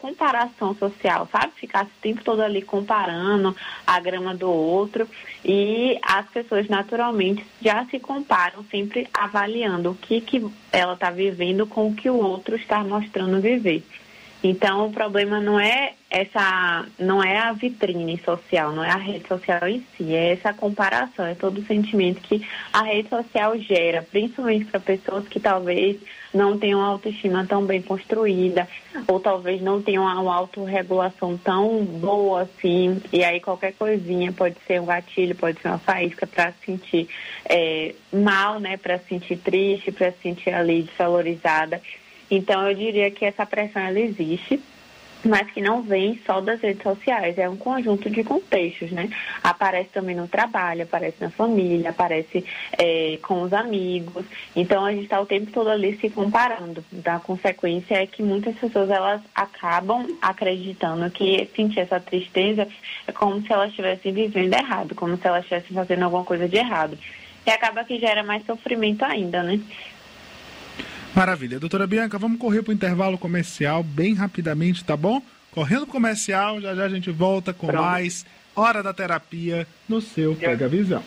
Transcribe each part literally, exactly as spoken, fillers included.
comparação social, sabe? Ficar o tempo todo ali comparando a grama do outro, e as pessoas naturalmente já se comparam, sempre avaliando o que, que ela está vivendo com o que o outro está mostrando viver. Então, o problema não é essa, não é a vitrine social, não é a rede social em si, é essa comparação, é todo o sentimento que a rede social gera, principalmente para pessoas que talvez não tenham autoestima tão bem construída, ou talvez não tenham uma autorregulação tão boa assim, e aí qualquer coisinha pode ser um gatilho, pode ser uma faísca para se sentir é, mal, né, para se sentir triste, para se sentir ali desvalorizada. Então, eu diria que essa pressão, ela existe, mas que não vem só das redes sociais, é um conjunto de contextos, né? Aparece também no trabalho, aparece na família, aparece é, com os amigos. Então, a gente está o tempo todo ali se comparando. A consequência é que muitas pessoas, elas acabam acreditando que sentir essa tristeza é como se elas estivessem vivendo errado, como se elas estivessem fazendo alguma coisa de errado. E acaba que gera mais sofrimento ainda, né? Maravilha. Doutora Bianca, vamos correr para o intervalo comercial bem rapidamente, tá bom? Correndo pro comercial, já já a gente volta com Pronto. mais Hora da Terapia no seu Pega Visão.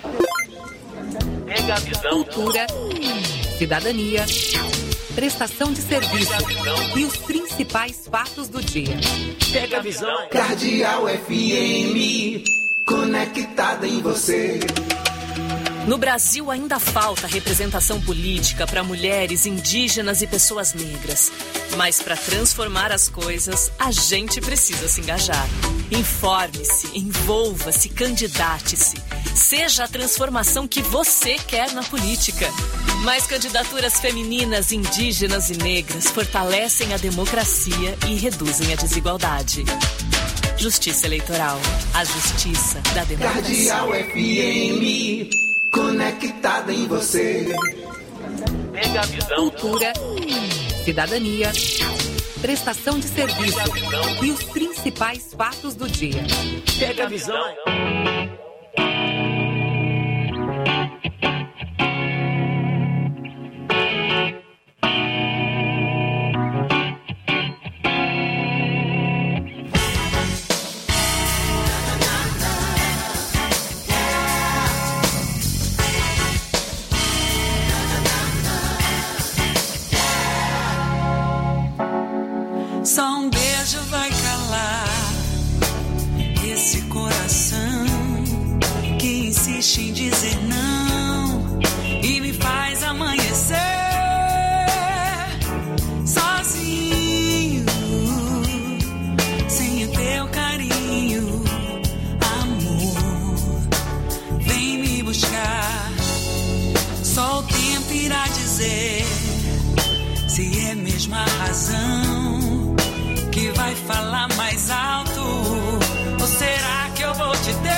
Pega Visão. Cultura, cidadania, prestação de serviço e os principais fatos do dia. Pega Visão. Cardeal F M, conectada em você. No Brasil ainda falta representação política para mulheres, indígenas e pessoas negras. Mas para transformar as coisas, a gente precisa se engajar. Informe-se, envolva-se, candidate-se. Seja a transformação que você quer na política. Mais candidaturas femininas, indígenas e negras fortalecem a democracia e reduzem a desigualdade. Justiça Eleitoral. A justiça da democracia. Cardeal F M, conectada em você. Pega a visão. Cultura, cidadania, prestação de serviço e os principais fatos do dia. Pega a visão. Só um beijo vai calar esse coração que insiste em dizer não e me faz amanhecer sozinho, sem o teu carinho, amor. Vem me buscar, só o tempo irá dizer se é mesmo a razão que vai falar mais alto, ou será que eu vou te ter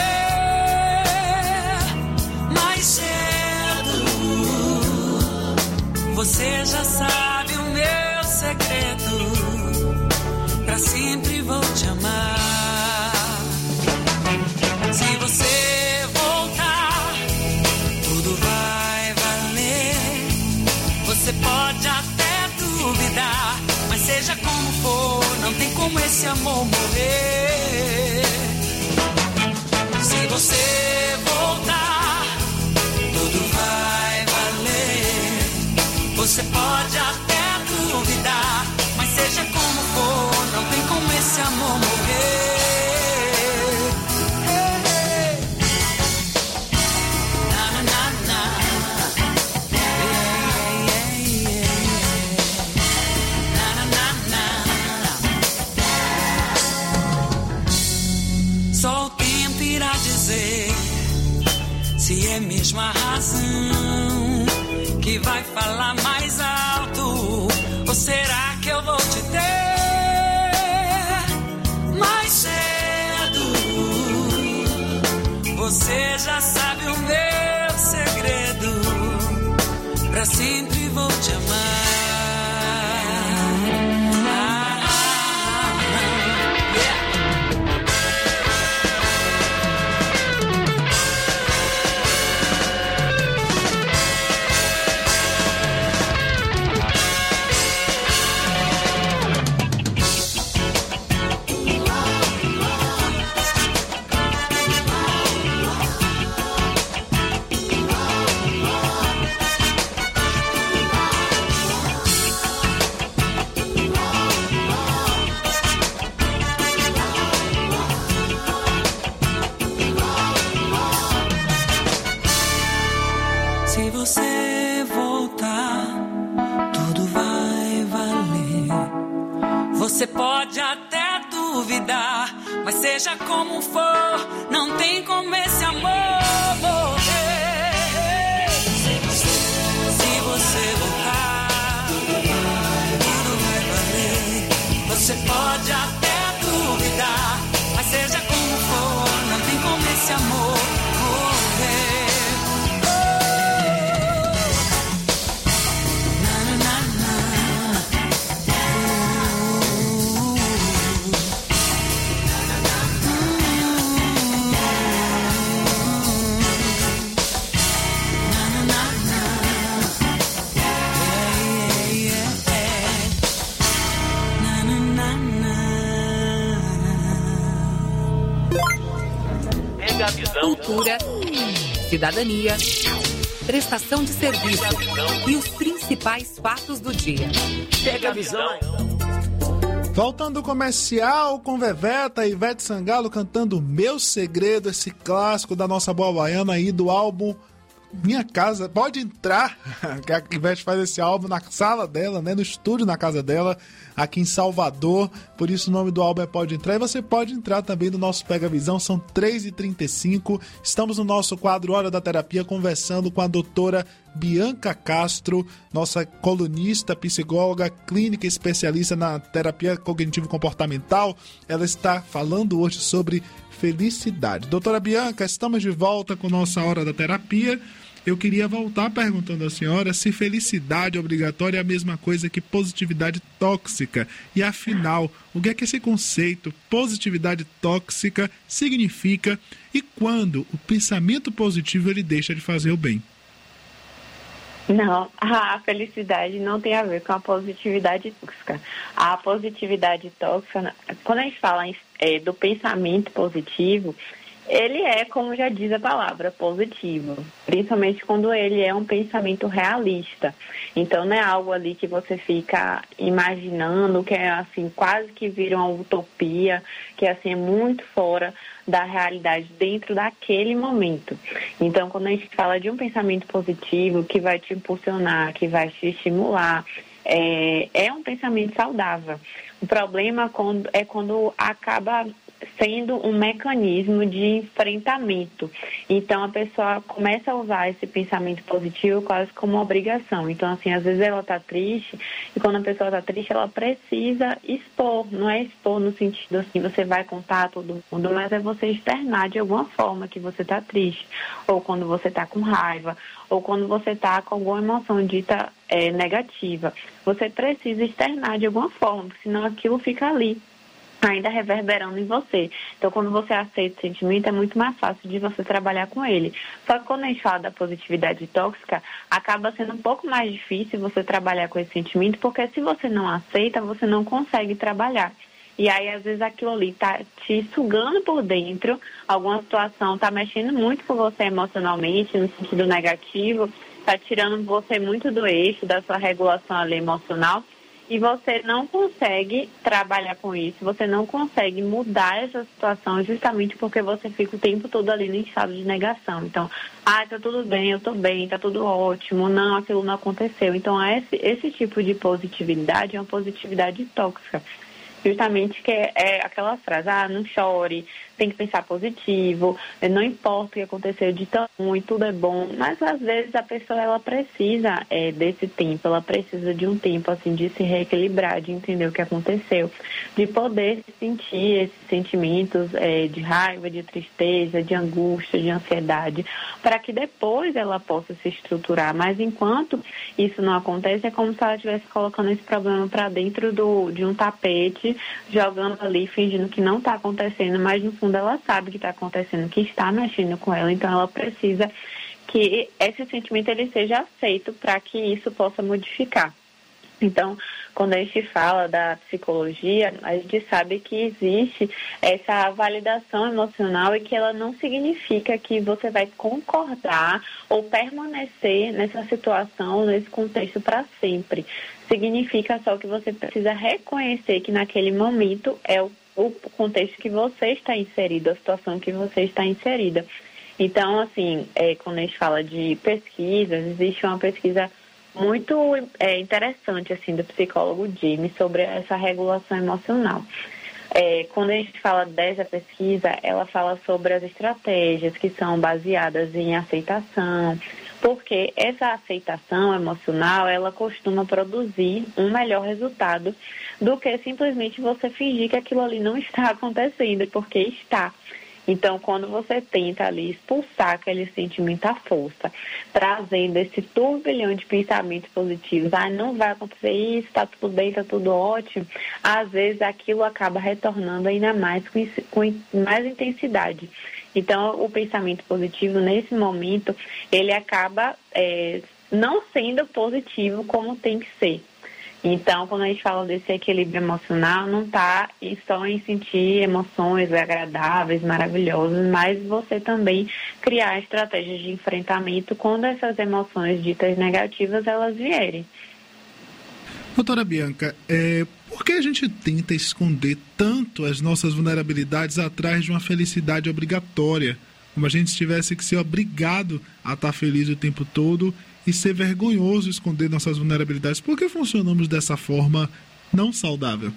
mais cedo? Você já sabe o meu segredo, pra sempre vou te amar. Se você voltar, tudo vai valer. Você pode até duvidar, mas seja como for, não tem como esse amor morrer. Se você voltar, tudo vai valer. Você pode até duvidar, mas seja como for, não tem como esse amor morrer. Se é mesmo a razão que vai falar mais alto, ou será que eu vou te ter mais cedo? Você já sabe o meu segredo, pra sempre vou te amar. pode até duvidar, mas seja como for, não tem como esse amor morrer. Se você voltar, tudo vai valer. Você pode até duvidar, mas seja como for, não tem como esse amor morrer. Cultura, cidadania, prestação de serviço e os principais fatos do dia. Pega a visão. Voltando ao comercial com Veveta e Ivete Sangalo cantando Meu Segredo, esse clássico da nossa boa baiana aí do álbum Minha Casa. Pode entrar, que a Ivete faz esse álbum na sala dela, né, no estúdio na casa dela, aqui em Salvador, por isso o nome do álbum é Pode Entrar, e você pode entrar também no nosso Pega Visão, são três e trinta e cinco, estamos no nosso quadro Hora da Terapia, conversando com a doutora Bianca Castro, nossa colunista, psicóloga, clínica especialista na terapia cognitivo-comportamental. Ela está falando hoje sobre felicidade. Doutora Bianca, estamos de volta com nossa Hora da Terapia. Eu queria voltar perguntando à senhora se felicidade obrigatória é a mesma coisa que positividade tóxica. E afinal, o que é que esse conceito positividade tóxica significa e quando o pensamento positivo ele deixa de fazer o bem? Não, a felicidade não tem a ver com a positividade tóxica. A positividade tóxica, quando a gente fala é, do pensamento positivo, ele é, como já diz a palavra, positivo, principalmente quando ele é um pensamento realista. Então, não é algo ali que você fica imaginando, que é assim, quase que vira uma utopia, que assim, é muito fora da realidade dentro daquele momento. Então, quando a gente fala de um pensamento positivo que vai te impulsionar, que vai te estimular, é, é um pensamento saudável. O problema quando, é quando acaba sendo um mecanismo de enfrentamento. Então, a pessoa começa a usar esse pensamento positivo quase como uma obrigação. Então, assim, às vezes ela está triste, e quando a pessoa está triste, ela precisa expor. Não é expor no sentido assim, você vai contar a todo mundo, mas é você externar de alguma forma que você está triste, ou quando você está com raiva, ou quando você está com alguma emoção dita é, negativa. Você precisa externar de alguma forma, porque senão aquilo fica ali, ainda reverberando em você. Então, quando você aceita o sentimento, é muito mais fácil de você trabalhar com ele. Só que quando a gente fala da positividade tóxica, acaba sendo um pouco mais difícil você trabalhar com esse sentimento, porque se você não aceita, você não consegue trabalhar. E aí, às vezes, aquilo ali tá te sugando por dentro, alguma situação tá mexendo muito com você emocionalmente, no sentido negativo, tá tirando você muito do eixo, da sua regulação ali emocional, e você não consegue trabalhar com isso, você não consegue mudar essa situação justamente porque você fica o tempo todo ali no estado de negação. Então, ah, tá tudo bem, eu tô bem, tá tudo ótimo, não, aquilo não aconteceu. Então, esse, esse tipo de positividade é uma positividade tóxica. Justamente que é, é aquela frase, ah, não chore, tem que pensar positivo, não importa o que aconteceu de tão ruim, tudo é bom. Mas às vezes a pessoa ela precisa é, desse tempo, ela precisa de um tempo assim de se reequilibrar, de entender o que aconteceu, de poder sentir esses sentimentos é, de raiva, de tristeza, de angústia, de ansiedade, para que depois ela possa se estruturar. Mas enquanto isso não acontece, é como se ela estivesse colocando esse problema para dentro do, de um tapete, jogando ali, fingindo que não está acontecendo, mas no fundo ela sabe que está acontecendo, que está mexendo com ela, então ela precisa que esse sentimento ele seja aceito para que isso possa modificar. Então, quando a gente fala da psicologia, a gente sabe que existe essa validação emocional e que ela não significa que você vai concordar ou permanecer nessa situação, nesse contexto para sempre. Significa só que você precisa reconhecer que naquele momento é o, o contexto que você está inserido, a situação que você está inserida. Então, assim, é, quando a gente fala de pesquisas, existe uma pesquisa muito é, interessante assim do psicólogo James sobre essa regulação emocional. É, quando a gente fala dessa pesquisa, ela fala sobre as estratégias que são baseadas em aceitação, porque essa aceitação emocional, ela costuma produzir um melhor resultado do que simplesmente você fingir que aquilo ali não está acontecendo, porque está. Então, quando você tenta ali expulsar aquele sentimento à força, trazendo esse turbilhão de pensamentos positivos, ah, não vai acontecer isso, está tudo bem, está tudo ótimo, às vezes aquilo acaba retornando ainda mais com, com mais intensidade. Então, o pensamento positivo, nesse momento, ele acaba é, não sendo positivo como tem que ser. Então, quando a gente fala desse equilíbrio emocional, não está só em sentir emoções agradáveis, maravilhosas, mas você também criar estratégias de enfrentamento quando essas emoções ditas negativas, elas vierem. Doutora Bianca, é, por que a gente tenta esconder tanto as nossas vulnerabilidades atrás de uma felicidade obrigatória? Como a gente tivesse que ser obrigado a estar feliz o tempo todo e ser vergonhoso esconder nossas vulnerabilidades. Por que funcionamos dessa forma não saudável?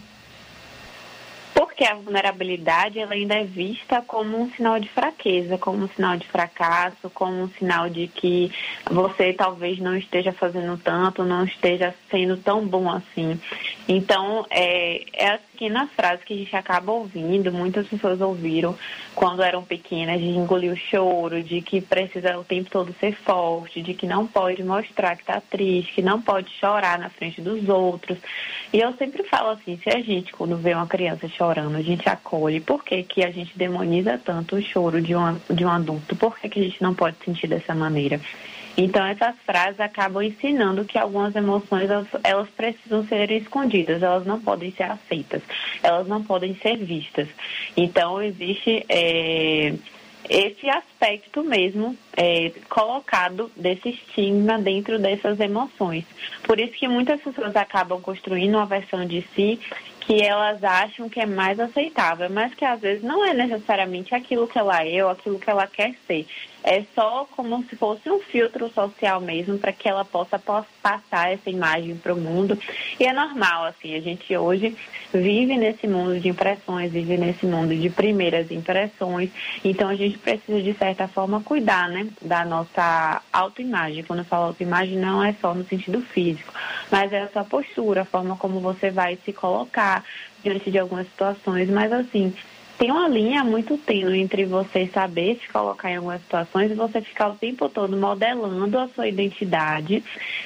Porque a vulnerabilidade ela ainda é vista como um sinal de fraqueza, como um sinal de fracasso, como um sinal de que você talvez não esteja fazendo tanto, não esteja sendo tão bom assim. Então, é, é a pequena frase que a gente acaba ouvindo, muitas pessoas ouviram quando eram pequenas, de engolir o choro, de que precisa o tempo todo ser forte, de que não pode mostrar que está triste, que não pode chorar na frente dos outros. E eu sempre falo assim, se a gente, quando vê uma criança chorando, a gente acolhe, por que que a gente demoniza tanto o choro de um, de um adulto? Por que que a gente não pode sentir dessa maneira? Então, essas frases acabam ensinando que algumas emoções, elas, elas precisam ser escondidas, elas não podem ser aceitas, elas não podem ser vistas. Então, existe é, esse aspecto mesmo é, colocado desse estigma dentro dessas emoções. Por isso que muitas pessoas acabam construindo uma versão de si que elas acham que é mais aceitável, mas que às vezes não é necessariamente aquilo que ela é ou aquilo que ela quer ser. É só como se fosse um filtro social mesmo para que ela possa passar essa imagem para o mundo. E é normal, assim, a gente hoje vive nesse mundo de impressões, vive nesse mundo de primeiras impressões. Então a gente precisa, de certa forma, cuidar, né, da nossa autoimagem. Quando eu falo autoimagem, não é só no sentido físico, mas é a sua postura, a forma como você vai se colocar diante de algumas situações. Mas, assim, tem uma linha muito tênue entre você saber se colocar em algumas situações e você ficar o tempo todo modelando a sua identidade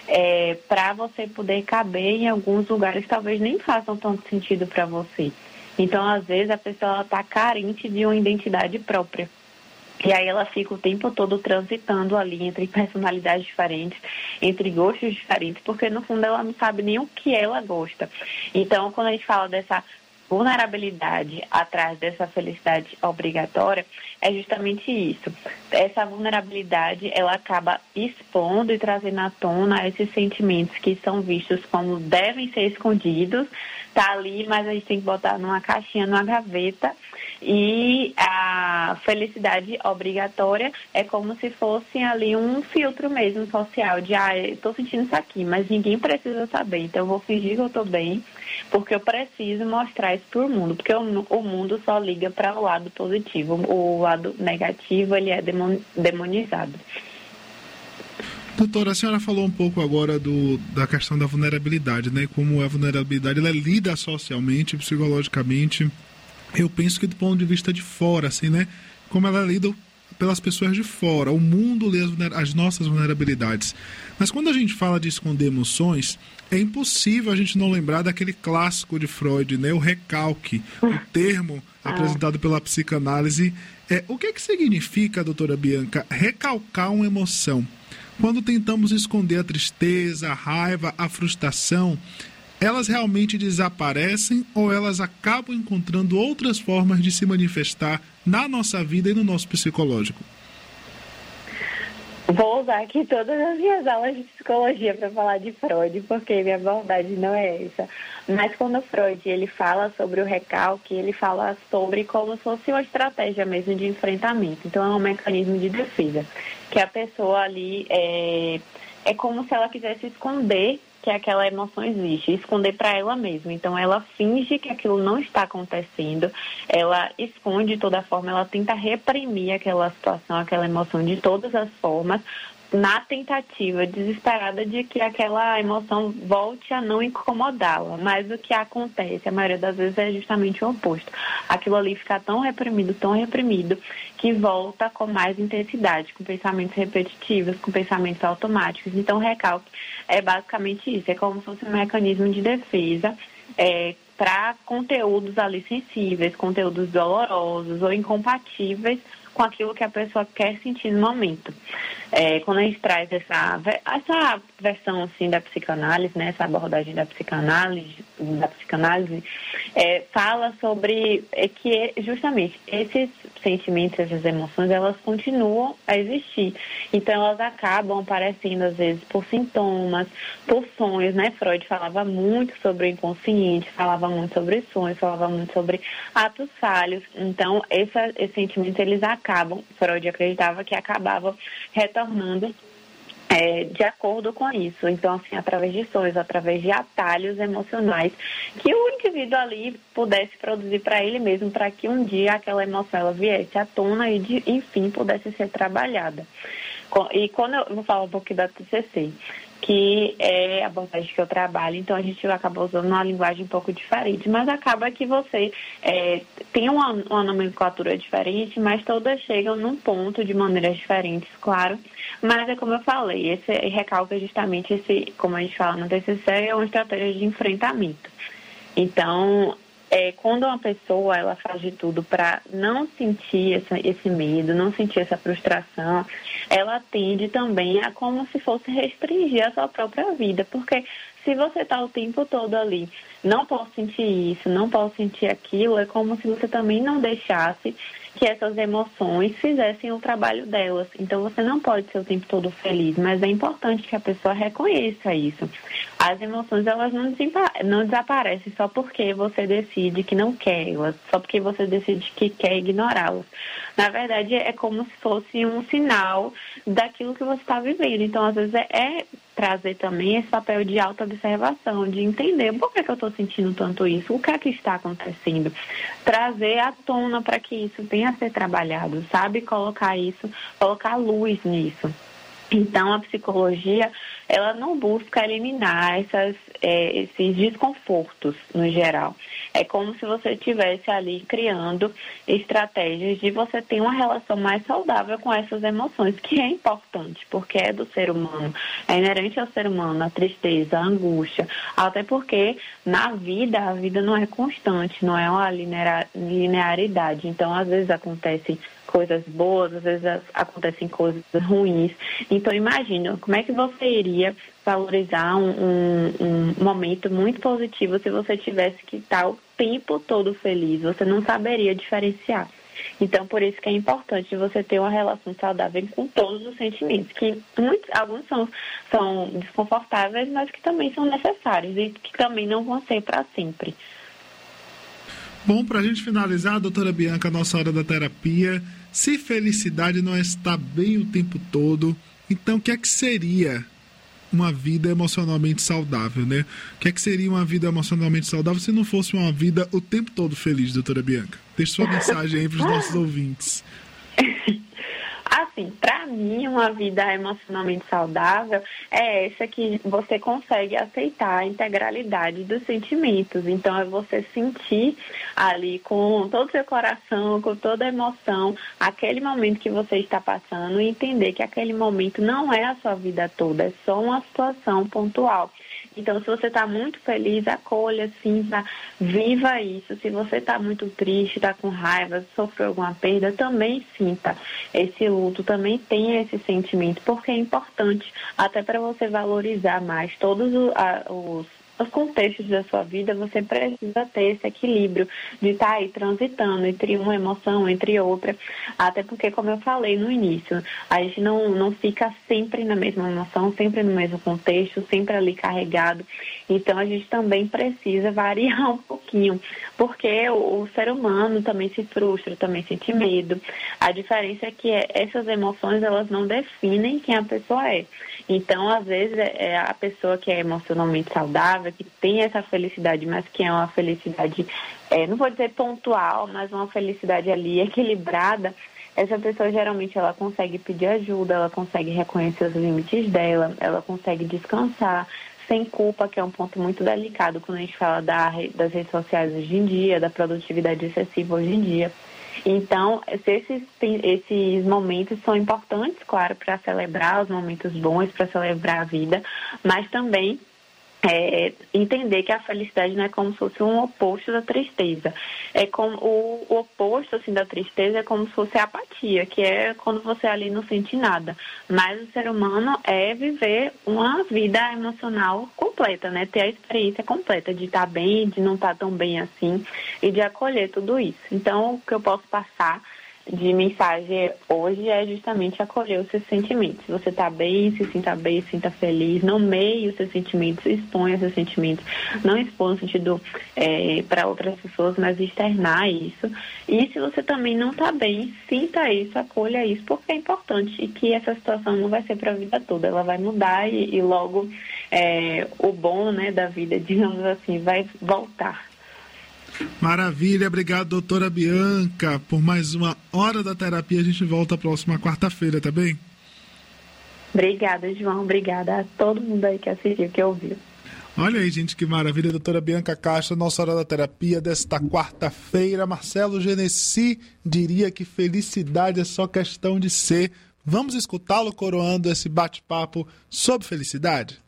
é, para você poder caber em alguns lugares que talvez nem façam tanto sentido para você. Então, às vezes, a pessoa está carente de uma identidade própria. E aí ela fica o tempo todo transitando ali entre personalidades diferentes, entre gostos diferentes, porque no fundo ela não sabe nem o que ela gosta. Então, quando a gente fala dessa vulnerabilidade atrás dessa felicidade obrigatória, é justamente isso. Essa vulnerabilidade, ela acaba expondo e trazendo à tona esses sentimentos que são vistos como devem ser escondidos, tá ali, mas a gente tem que botar numa caixinha, numa gaveta, e a felicidade obrigatória é como se fosse ali um filtro mesmo social, de, ah, eu tô sentindo isso aqui, mas ninguém precisa saber, então eu vou fingir que eu tô bem, porque eu preciso mostrar isso pro mundo, porque o, o mundo só liga para o lado positivo, o lado negativo, ele é demonizado. Doutora, a senhora falou um pouco agora do, da questão da vulnerabilidade, né? Como a vulnerabilidade ela é lida socialmente, psicologicamente. Eu penso que do ponto de vista de fora, assim, né? Como ela é lida pelas pessoas de fora. O mundo lê as, as nossas vulnerabilidades. Mas quando a gente fala de esconder emoções, é impossível a gente não lembrar daquele clássico de Freud, né? O recalque, o termo apresentado pela psicanálise. É, o que é que significa, doutora Bianca, recalcar uma emoção? Quando tentamos esconder a tristeza, a raiva, a frustração, elas realmente desaparecem ou elas acabam encontrando outras formas de se manifestar na nossa vida e no nosso psicológico? Vou usar aqui todas as minhas aulas de psicologia para falar de Freud, porque minha abordagem não é essa. Mas quando Freud ele fala sobre o recalque, ele fala sobre como se fosse uma estratégia mesmo de enfrentamento. Então, é um mecanismo de defesa, que a pessoa ali é, é como se ela quisesse esconder que aquela emoção existe, esconder para ela mesma. Então, ela finge que aquilo não está acontecendo, ela esconde de toda forma, ela tenta reprimir aquela situação, aquela emoção de todas as formas, na tentativa desesperada de que aquela emoção volte a não incomodá-la. Mas o que acontece, a maioria das vezes, é justamente o oposto. Aquilo ali fica tão reprimido, tão reprimido, que volta com mais intensidade, com pensamentos repetitivos, com pensamentos automáticos. Então, o recalque é basicamente isso. É como se fosse um mecanismo de defesa é, para conteúdos ali sensíveis, conteúdos dolorosos ou incompatíveis com aquilo que a pessoa quer sentir no momento. É, quando a gente traz essa, essa versão assim, da psicanálise, né, essa abordagem da psicanálise, da psicanálise é, fala sobre é, que justamente esses sentimentos, essas emoções, elas continuam a existir. Então, elas acabam aparecendo, às vezes, por sintomas, por sonhos, né? Freud falava muito sobre o inconsciente, falava muito sobre sonhos, falava muito sobre atos falhos. Então, essa, esses sentimentos, eles acabam, Freud acreditava que acabavam retornando É, de acordo com isso. Então, assim, através de sonhos, através de atalhos emocionais que o indivíduo ali pudesse produzir para ele mesmo, para que um dia aquela emoção ela viesse à tona e, de, enfim, pudesse ser trabalhada. E quando eu vou falar um pouquinho da T C C, que é a abordagem que eu trabalho, então a gente acaba usando uma linguagem um pouco diferente, mas acaba que você é, tem uma, uma nomenclatura diferente, mas todas chegam num ponto de maneiras diferentes, claro. Mas é como eu falei, esse recalque é justamente esse, como a gente fala no T C C, é uma estratégia de enfrentamento. Então, é, quando uma pessoa ela faz de tudo para não sentir essa, esse medo, não sentir essa frustração, ela tende também a como se fosse restringir a sua própria vida, porque se você está o tempo todo ali, não posso sentir isso, não posso sentir aquilo, é como se você também não deixasse que essas emoções fizessem o trabalho delas. Então, você não pode ser o tempo todo feliz, mas é importante que a pessoa reconheça isso. As emoções, elas não, não desaparecem só porque você decide que não quer elas, só porque você decide que quer ignorá-las. Na verdade, é como se fosse um sinal daquilo que você está vivendo. Então, às vezes, é, é trazer também esse papel de autoobservação, de entender por que, que eu estou sentindo tanto isso, o que é que está acontecendo. Trazer à tona para que isso venha a ser trabalhado, sabe? Colocar isso, colocar luz nisso. Então, a psicologia, ela não busca eliminar essas, é, esses desconfortos, no geral. É como se você estivesse ali criando estratégias de você ter uma relação mais saudável com essas emoções, que é importante, porque é do ser humano, é inerente ao ser humano, a tristeza, a angústia, até porque na vida, a vida não é constante, não é uma linearidade. Então, às vezes acontecem coisas boas, às vezes acontecem coisas ruins. Então, imagina, como é que você iria valorizar um, um, um momento muito positivo se você tivesse que estar o tempo todo feliz? Você não saberia diferenciar. Então, por isso que é importante você ter uma relação saudável com todos os sentimentos, que muitos, alguns são, são desconfortáveis, mas que também são necessários e que também não vão ser para sempre. Bom, para a gente finalizar, doutora Bianca, a nossa hora da terapia, se felicidade não está bem o tempo todo, então o que é que seria uma vida emocionalmente saudável, né? O que é que seria uma vida emocionalmente saudável se não fosse uma vida o tempo todo feliz, doutora Bianca? Deixe sua mensagem aí para os nossos ouvintes. Assim, para mim, uma vida emocionalmente saudável é essa que você consegue aceitar a integralidade dos sentimentos. Então, é você sentir ali com todo o seu coração, com toda a emoção, aquele momento que você está passando e entender que aquele momento não é a sua vida toda, é só uma situação pontual. Então, se você está muito feliz, acolha, sinta, viva isso. Se você está muito triste, está com raiva, sofreu alguma perda, também sinta esse luto, também tenha esse sentimento, porque é importante até para você valorizar mais todos os, os os contextos da sua vida. Você precisa ter esse equilíbrio de estar aí transitando entre uma emoção, entre outra, até porque, como eu falei no início, a gente não, não fica sempre na mesma emoção, sempre no mesmo contexto, sempre ali carregado. Então, a gente também precisa variar um pouquinho, porque o, o ser humano também se frustra, também sente medo. A diferença é que essas emoções, elas não definem quem a pessoa é. Então, às vezes, é a pessoa que é emocionalmente saudável, que tem essa felicidade, mas que é uma felicidade, é, não vou dizer pontual, mas uma felicidade ali equilibrada, essa pessoa geralmente ela consegue pedir ajuda, ela consegue reconhecer os limites dela, ela consegue descansar sem culpa, que é um ponto muito delicado quando a gente fala da, das redes sociais hoje em dia, da produtividade excessiva hoje em dia. Então, esses, esses momentos são importantes, claro, para celebrar os momentos bons, para celebrar a vida, mas também é, entender que a felicidade não é como se fosse um oposto da tristeza. É como o, o oposto assim, da tristeza é como se fosse a apatia, que é quando você ali não sente nada. Mas o ser humano é viver uma vida emocional completa, né? Ter a experiência completa de estar bem, de não estar tão bem assim e de acolher tudo isso. Então, o que eu posso passar de mensagem hoje é justamente acolher os seus sentimentos. Se você está bem, se sinta bem, se sinta feliz, nomeie os seus sentimentos, exponha os seus sentimentos, não expor no sentido é, para outras pessoas, mas externar isso. E se você também não está bem, sinta isso, acolha isso, porque é importante e que essa situação não vai ser para a vida toda, ela vai mudar e, e logo é, o bom, né, da vida, digamos assim, vai voltar. Maravilha, obrigado, doutora Bianca, por mais uma hora da terapia. A gente volta a próxima quarta-feira, tá bem? Obrigada, João, obrigada a todo mundo aí que assistiu, que ouviu. Olha aí, gente, que maravilha, doutora Bianca Castro, nossa hora da terapia desta quarta-feira. Marcelo Genesi diria que felicidade é só questão de ser. Vamos escutá-lo coroando esse bate-papo sobre felicidade?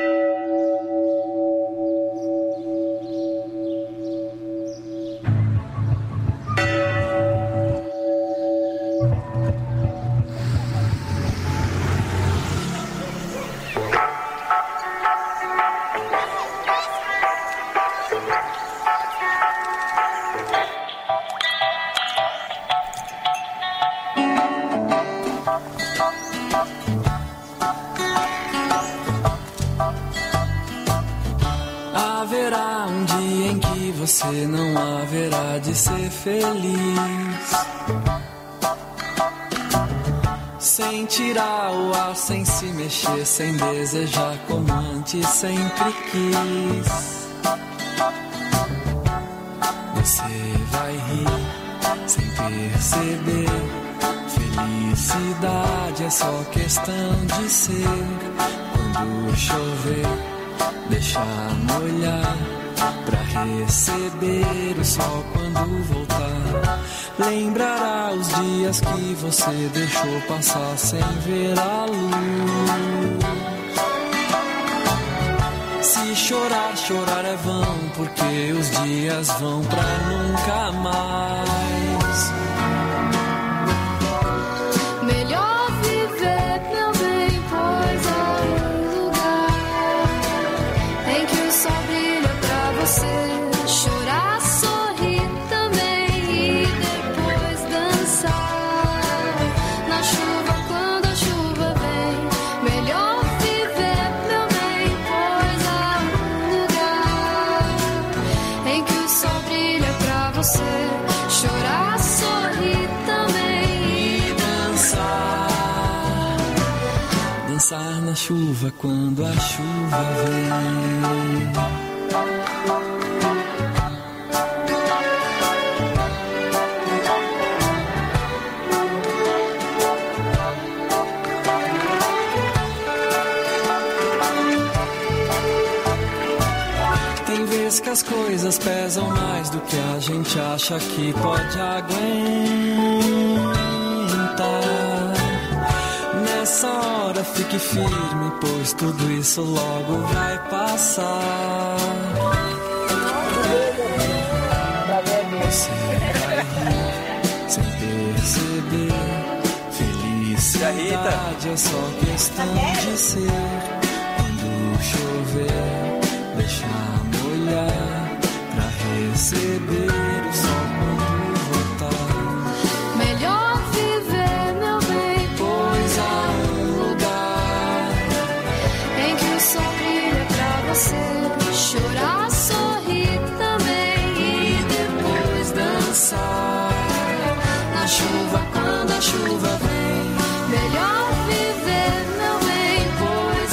Haverá um dia em que você não haverá de ser feliz, sem tirar o ar, sem se mexer, sem desejar como antes sempre quis. Você vai rir sem perceber, felicidade é só questão de ser. Quando chover, deixar molhar, pra receber o sol quando voltar. Lembrará os dias que você deixou passar sem ver a luz. Se chorar, chorar é vão, porque os dias vão pra nunca mais. Melhor viver, meu bem, pois há um lugar em que o sol brilha pra você chorar, sorrir também e depois dançar na chuva quando a chuva vem. Melhor viver, meu bem, pois há um lugar em que o sol brilha pra você chorar, sorrir também e dançar. Dançar na chuva quando a chuva vem. Tem vezes que as coisas pesam mais do que a gente acha que pode aguentar. Nessa hora fique firme, pois tudo isso logo vai passar. Você vai rir sem perceber, felicidade é só questão de ser. Quando chover, deixar molhar, pra receber o sol quando voltar. melhor viver, meu bem, Pois há um lugar em que o sol brilha pra você chorar, sorrir também e depois dançar na chuva quando a chuva vem. Melhor viver, meu bem, pois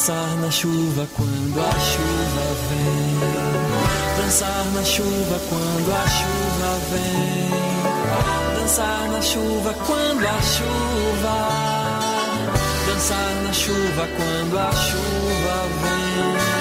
dançar na chuva quando a chuva vem, dançar na chuva quando a chuva vem, dançar na chuva quando a chuva, dançar na chuva quando a chuva vem.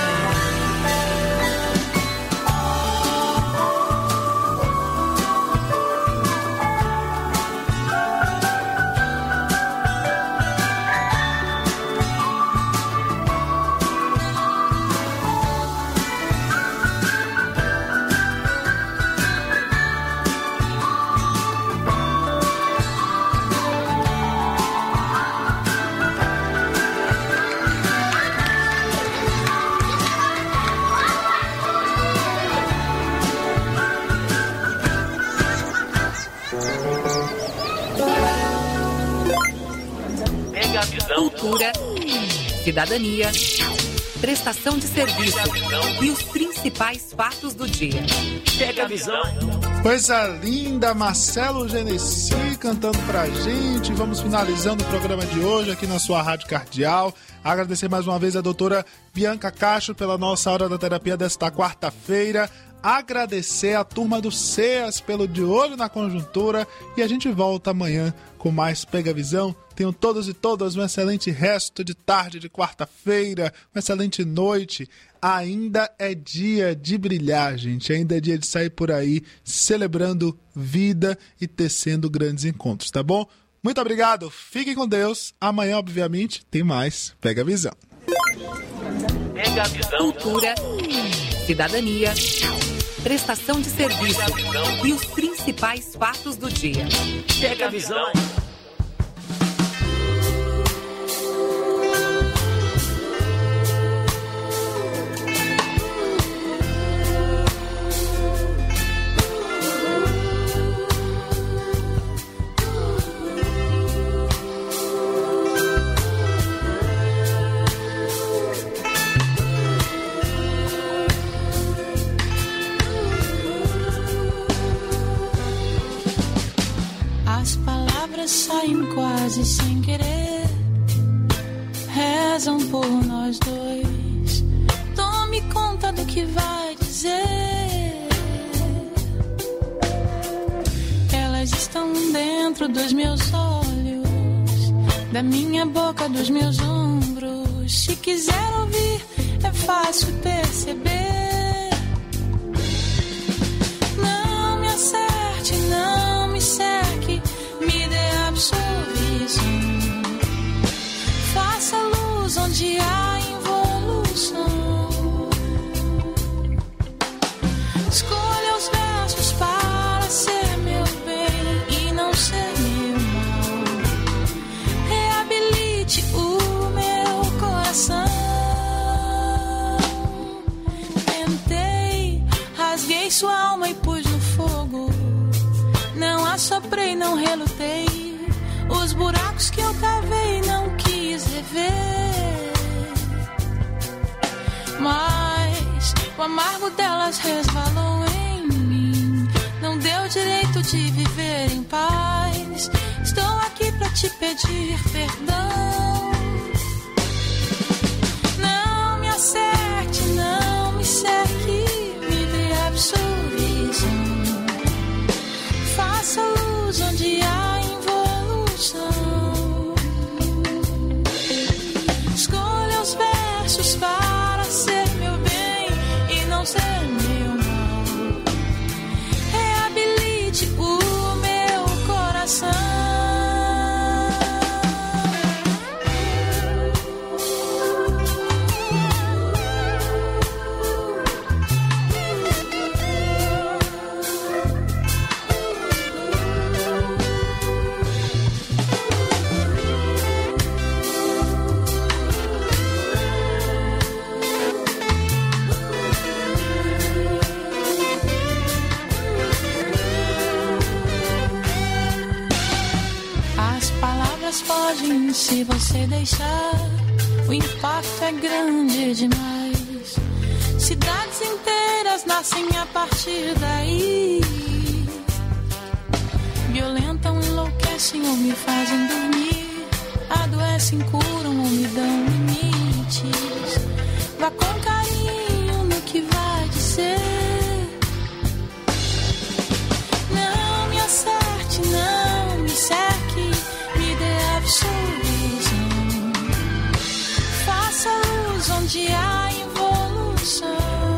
Cultura, cidadania, prestação de serviço e os principais fatos do dia. Pega a visão. Coisa linda, Marcelo Genesi cantando pra gente. Vamos finalizando o programa de hoje aqui na sua Rádio Cardeal. Agradecer mais uma vez a doutora Bianca Castro pela nossa Hora da Terapia desta quarta-feira. Agradecer a turma do C E A S pelo De Olho na Conjuntura. E a gente volta amanhã com mais Pega Visão. Tenham todos e todas um excelente resto de tarde de quarta-feira, uma excelente noite. Ainda é dia de brilhar, gente. Ainda é dia de sair por aí celebrando vida e tecendo grandes encontros, tá bom? Muito obrigado, fiquem com Deus. Amanhã, obviamente, tem mais Pega Visão. Pega a visão. Cultura, cidadania, prestação de serviço e os principais fatos do dia. Pega a visão. Saem quase sem querer, rezam por nós dois. Tome conta do que vai dizer. Elas estão dentro dos meus olhos, da minha boca, dos meus ombros. Se quiser ouvir, é fácil perceber. Não me acerte, não me cerque, me dê sorriso, faça luz onde há involução. Escolha os versos para ser meu bem e não ser meu mal. Reabilite o meu coração. Tentei, rasguei sua alma e pus no fogo. Não assoprei, não relutei. Os buracos que eu cavei não quis rever. Mas o amargo delas resvalou em mim. Não deu direito de viver em paz. Estou aqui pra te pedir perdão. Não me acerte, não me cerque, me dê absolvição. Faça luz onde há involução. Escolha os versos para ser meu bem e não ser meu mal. Reabilite o meu coração. Fogem se você deixar. O impacto é grande demais. Cidades inteiras nascem a partir daí. Violentam, enlouquecem ou me fazem dormir. Adoecem, curam ou me dão limite. antes. Vá com carinho no que vai dizer. Não me acerte, não me cerque, me dê absolução. Faça luz onde há involução.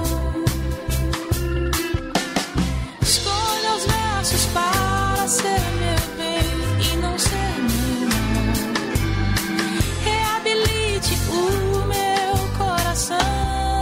Escolha os versos para ser meu bem e não ser meu mal. Reabilite o meu coração.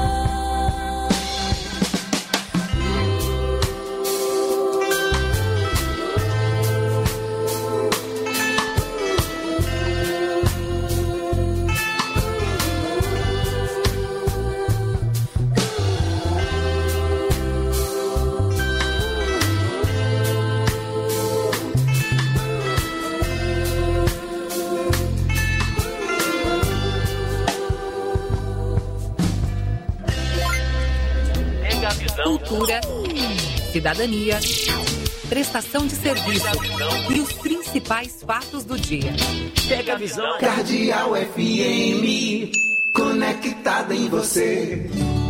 Cultura, cidadania, prestação de serviço e os principais fatos do dia. Pega a visão. Cardeal F M, conectada em você.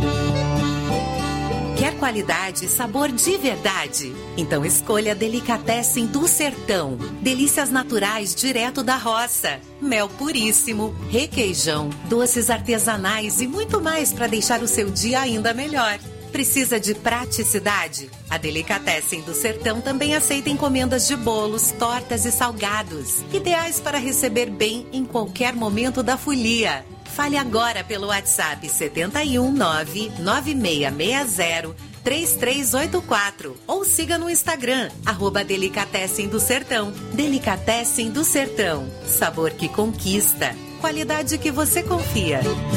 Quer qualidade e sabor de verdade? Então escolha Delicatessen do Sertão. Delícias naturais direto da roça. Mel puríssimo, requeijão, doces artesanais e muito mais para deixar o seu dia ainda melhor. Precisa de praticidade? A Delicatessen do Sertão também aceita encomendas de bolos, tortas e salgados, ideais para receber bem em qualquer momento da folia. Fale agora pelo WhatsApp sete um nove nove seis seis zero três três oito quatro ou siga no Instagram, arroba Delicatessen do Sertão. Delicatessen do Sertão, sabor que conquista, qualidade que você confia.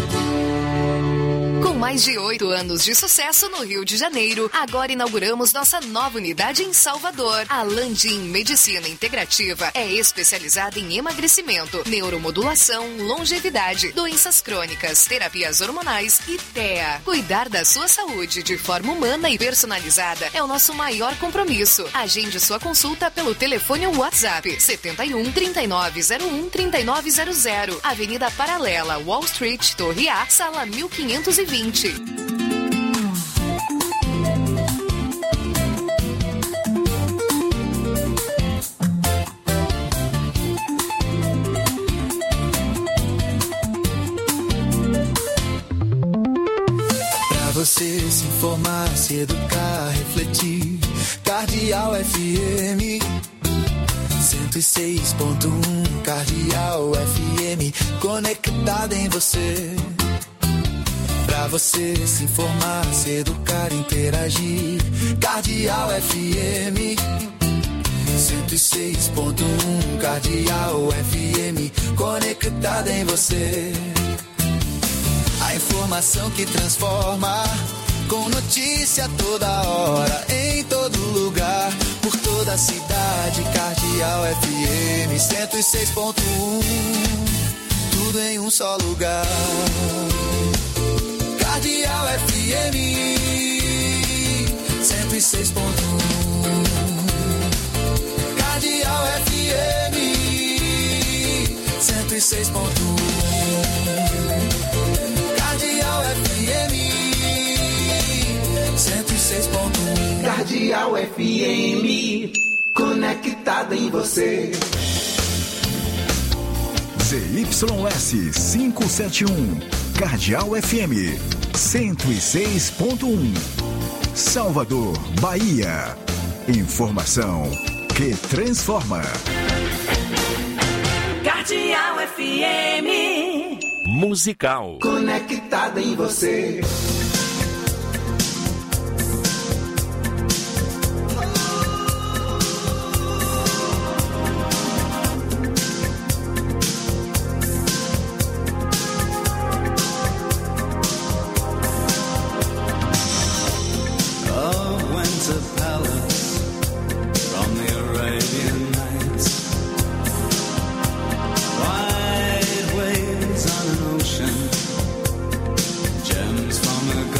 Com mais de oito anos de sucesso no Rio de Janeiro, agora inauguramos nossa nova unidade em Salvador. A Landim Medicina Integrativa é especializada em emagrecimento, neuromodulação, longevidade, doenças crônicas, terapias hormonais e T E A. Cuidar da sua saúde de forma humana e personalizada é o nosso maior compromisso. Agende sua consulta pelo telefone ou WhatsApp sete um, trinta nove zero um, trinta nove zero zero, Avenida Paralela, Wall Street, Torre A, sala mil quinhentos e vinte. Pra você se informar, se educar, refletir. Cardeal F M cento e seis ponto um, Cardeal F M, conectada em você. Pra você se informar, se educar, interagir. Cardeal F M cento e seis ponto um, Cardeal F M, conectada em você. A informação que transforma, com notícia toda hora, em todo lugar, por toda a cidade. Cardeal F M cento e seis ponto um, tudo em um só lugar. Cardeal F M cento e seis ponto um, Cardeal F M cento e seis ponto um, Cardeal F M cento e seis ponto um, Cardeal F M, conectada em você. Z Y S quinhentos e setenta e um, Cardeal F M cento e seis ponto um, Salvador, Bahia. Informação que transforma. Cardeal F M musical, conectada em você. Gems from a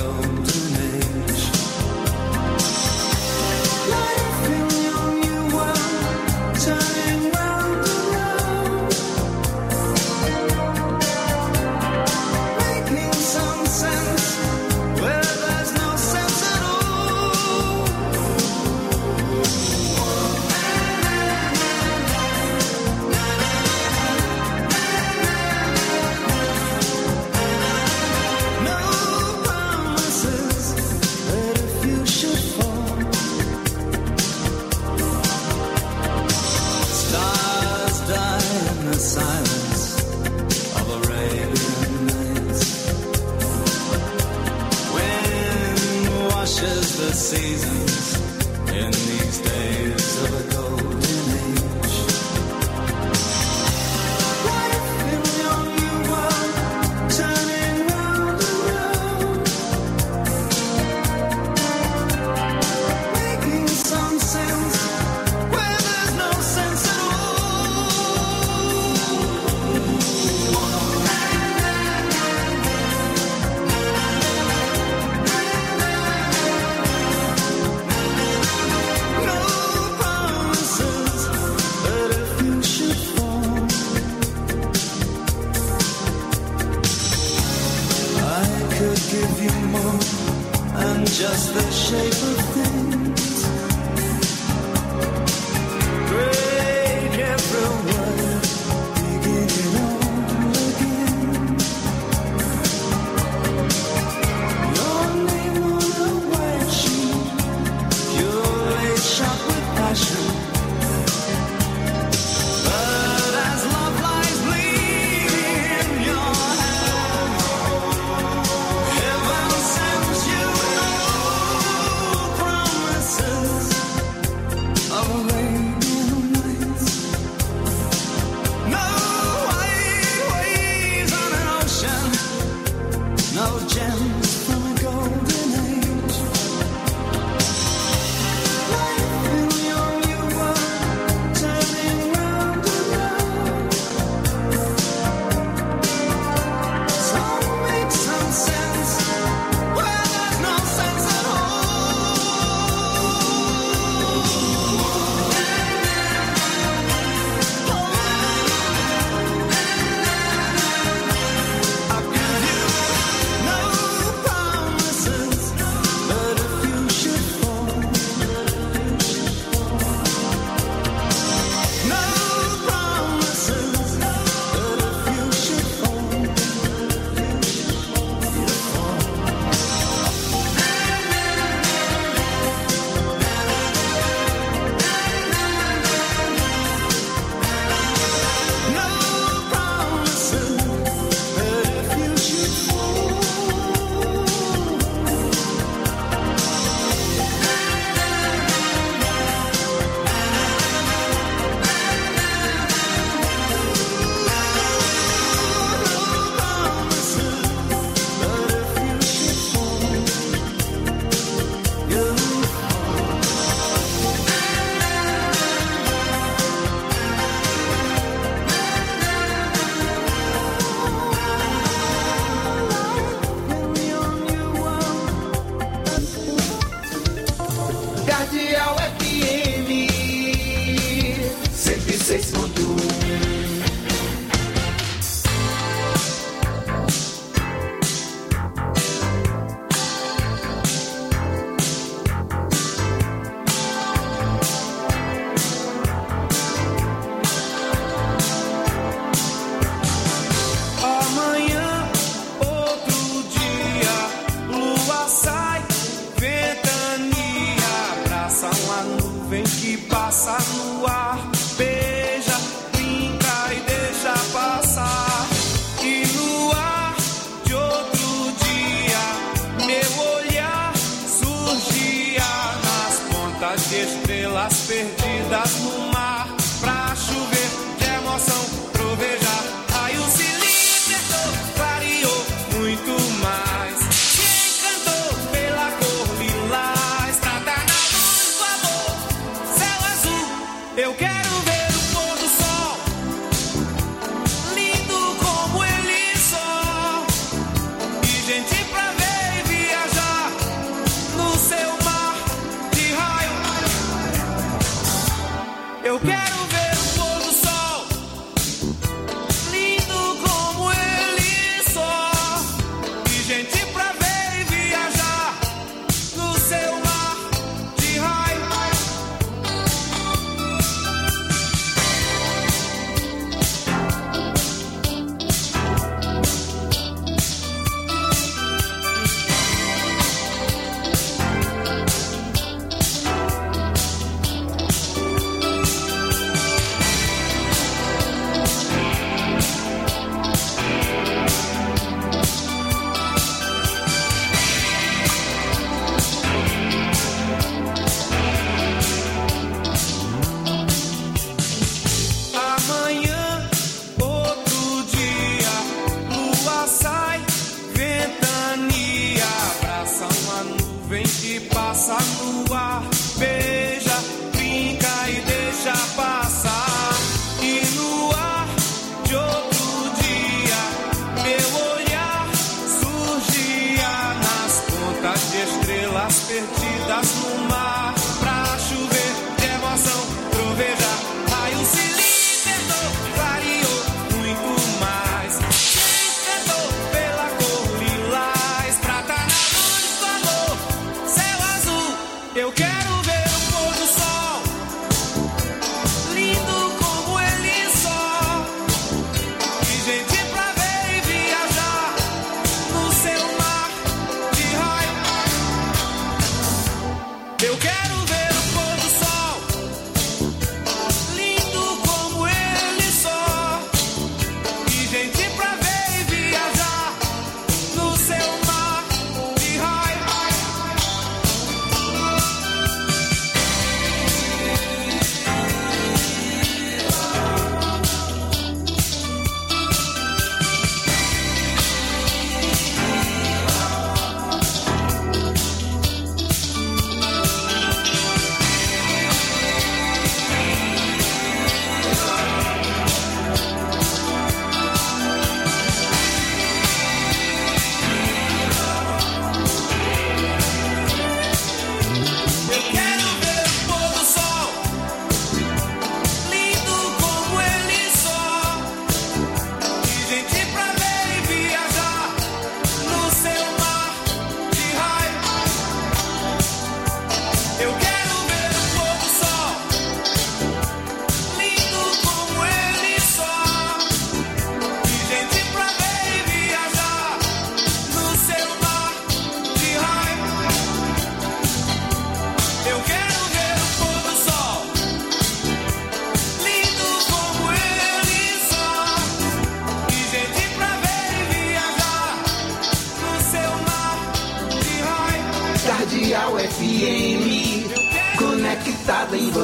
silence of Arabian nights. Wind washes the seasons in these days of a golden age. Life in your new world, turning round and round, making some sense where there's no sense at give you more than just the shape of things. Break every word, begin it all again. Your name on a white sheet, purely shot with passion. But as love lies bleeding in your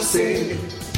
você.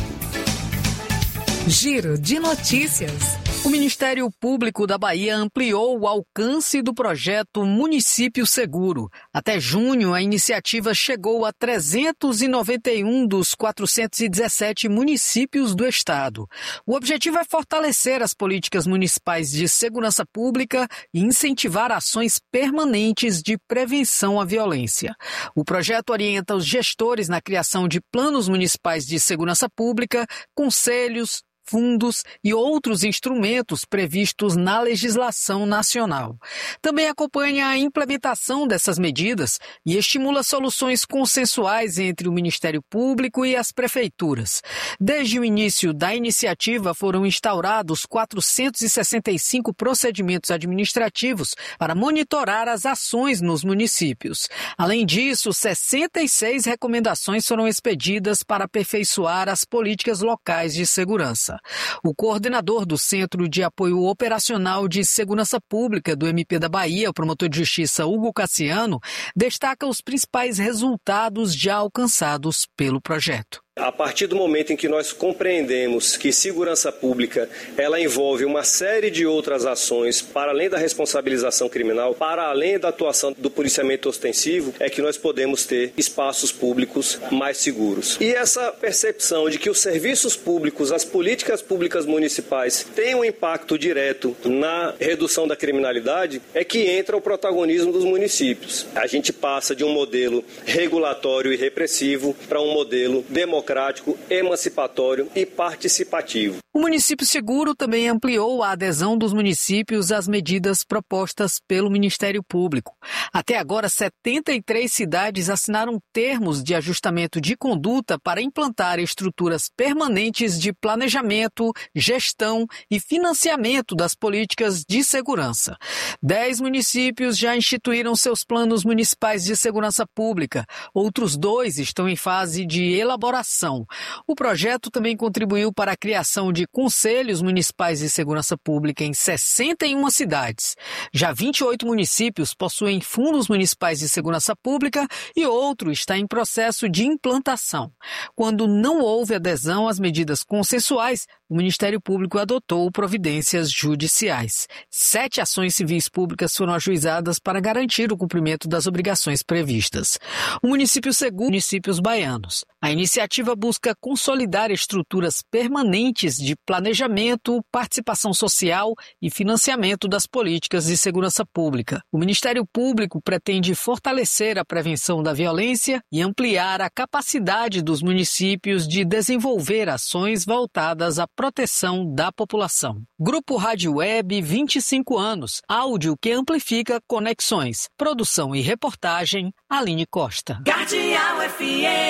Giro de notícias. O Ministério Público da Bahia ampliou o alcance do projeto Município Seguro. Até junho, a iniciativa chegou a trezentos e noventa e um dos quatrocentos e dezessete municípios do estado. O objetivo é fortalecer as políticas municipais de segurança pública e incentivar ações permanentes de prevenção à violência. O projeto orienta os gestores na criação de planos municipais de segurança pública, conselhos, fundos e outros instrumentos previstos na legislação nacional. Também acompanha a implementação dessas medidas e estimula soluções consensuais entre o Ministério Público e as prefeituras. Desde o início da iniciativa, foram instaurados quatrocentos e sessenta e cinco procedimentos administrativos para monitorar as ações nos municípios. Além disso, sessenta e seis recomendações foram expedidas para aperfeiçoar as políticas locais de segurança. O coordenador do Centro de Apoio Operacional de Segurança Pública do M P da Bahia, o promotor de justiça Hugo Cassiano, destaca os principais resultados já alcançados pelo projeto. A partir do momento em que nós compreendemos que segurança pública ela envolve uma série de outras ações para além da responsabilização criminal, para além da atuação do policiamento ostensivo, é que nós podemos ter espaços públicos mais seguros. E essa percepção de que os serviços públicos, as políticas públicas municipais têm um impacto direto na redução da criminalidade é que entra o protagonismo dos municípios. A gente passa de um modelo regulatório e repressivo para um modelo democrático, democrático, emancipatório e participativo. O Município Seguro também ampliou a adesão dos municípios às medidas propostas pelo Ministério Público. Até agora, setenta e três cidades assinaram termos de ajustamento de conduta para implantar estruturas permanentes de planejamento, gestão e financiamento das políticas de segurança. Dez municípios já instituíram seus planos municipais de segurança pública. Outros dois estão em fase de elaboração. O projeto também contribuiu para a criação de conselhos municipais de segurança pública em sessenta e uma cidades. Já vinte e oito municípios possuem fundos municipais de segurança pública e outro está em processo de implantação. Quando não houve adesão às medidas consensuais, o Ministério Público adotou providências judiciais. Sete ações civis públicas foram ajuizadas para garantir o cumprimento das obrigações previstas. O Município Seguro, municípios baianos. A iniciativa busca consolidar estruturas permanentes de planejamento, participação social e financiamento das políticas de segurança pública. O Ministério Público pretende fortalecer a prevenção da violência e ampliar a capacidade dos municípios de desenvolver ações voltadas à proteção da população. Grupo Rádio Web, vinte e cinco anos. Áudio que amplifica conexões. Produção e reportagem, Aline Costa. Cardeal F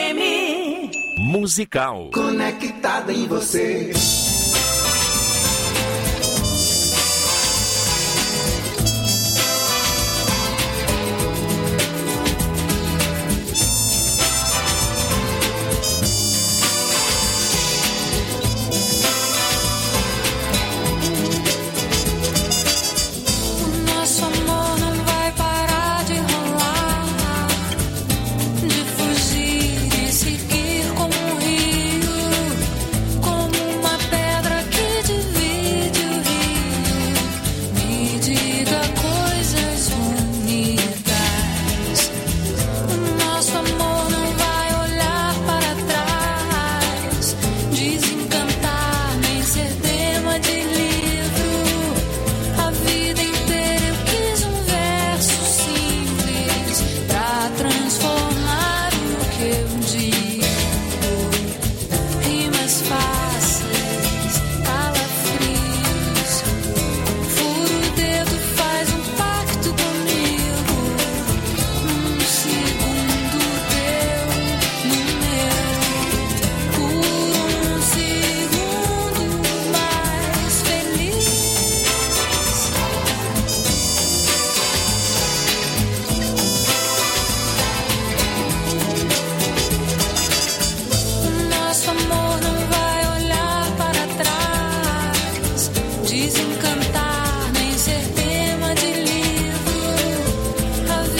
M. Musical. Conectada em você.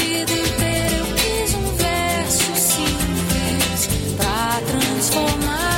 Transformar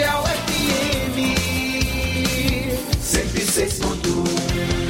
Tardial F M cento e seis ponto um.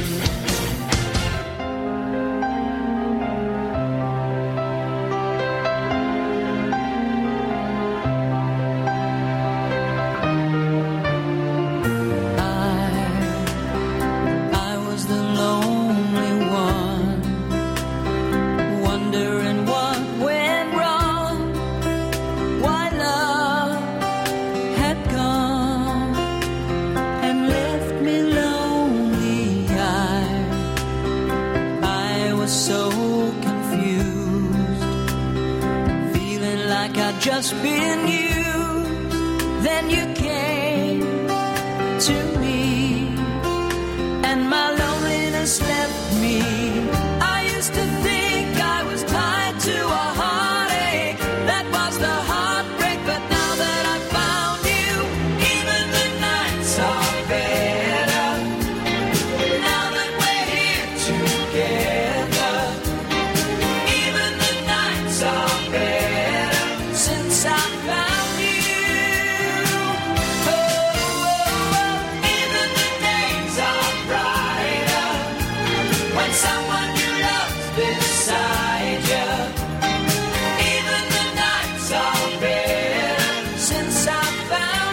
Just been used, then you came to me, and my loneliness left me. I used to think I was tied to a heartache, that was the heartbreak, but now that I found you, even the nights are better, now that we're here together, even the nights are better. Since I found you, oh, oh, oh, even the days are brighter when someone you love's beside you. Even the nights are better since I found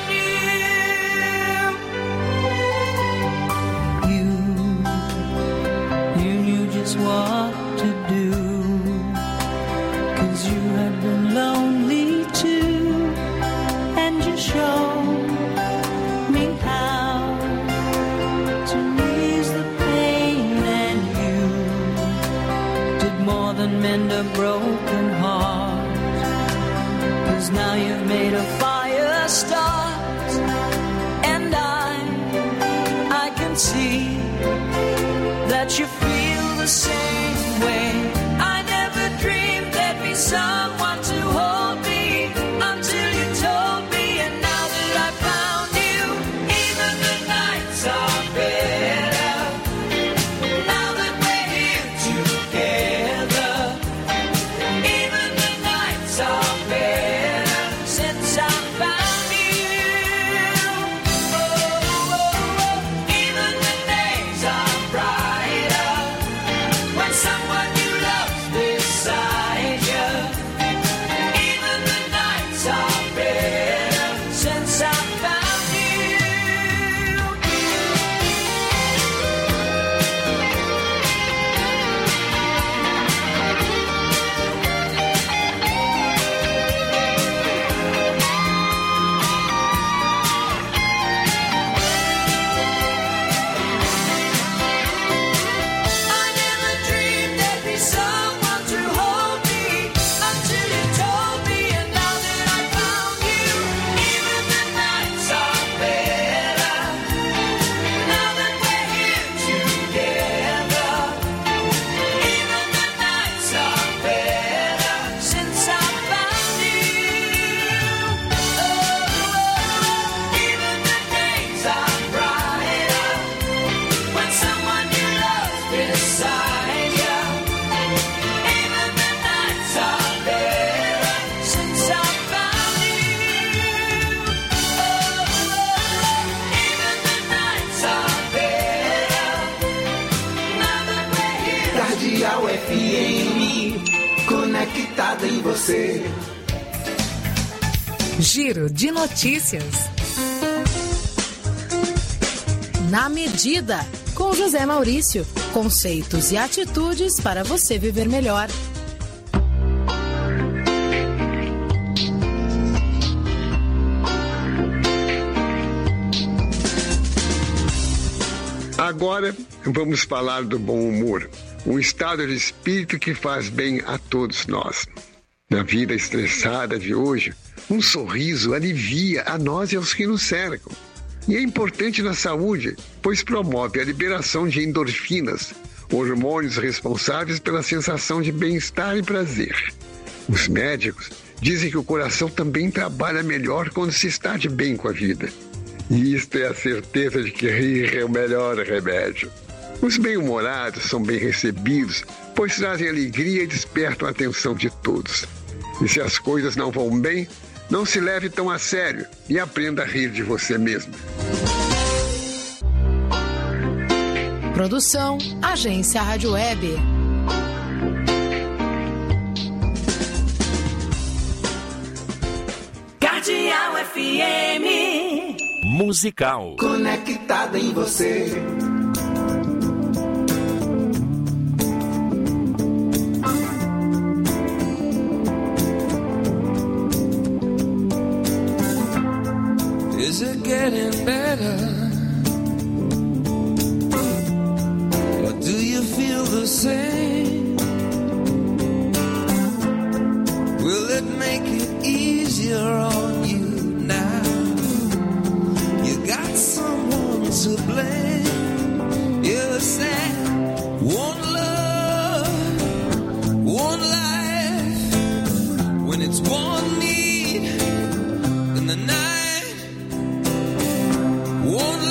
you. You, you knew just what to do, 'cause you had been lonely. Show me how to ease the pain, and you did more than mend a broken heart, 'cause now you've made a fire start, and I, I can see that you feel the same way. I never dreamed there'd be someone to hold me until you told me. Tardial F M, conectada em você. Giro de notícias. Na Medida, com José Maurício. Conceitos e atitudes para você viver melhor. Agora vamos falar do bom humor, um estado de espírito que faz bem a todos nós. Na vida estressada de hoje, um sorriso alivia a nós e aos que nos cercam. E é importante na saúde, pois promove a liberação de endorfinas, hormônios responsáveis pela sensação de bem-estar e prazer. Os médicos dizem que o coração também trabalha melhor quando se está de bem com a vida. E isto é a certeza de que rir é o melhor remédio. Os bem-humorados são bem recebidos, pois trazem alegria e despertam a atenção de todos. E se as coisas não vão bem, Não se leve tão a sério e aprenda a rir de você mesmo. Produção, Agência Rádio Web. Cardeal F M. Musical. Conectado em você. Is it getting better? Or do you feel the same? Will it make it easier on you now? You got someone to blame. You said one love, one life. When it's one need in the night, one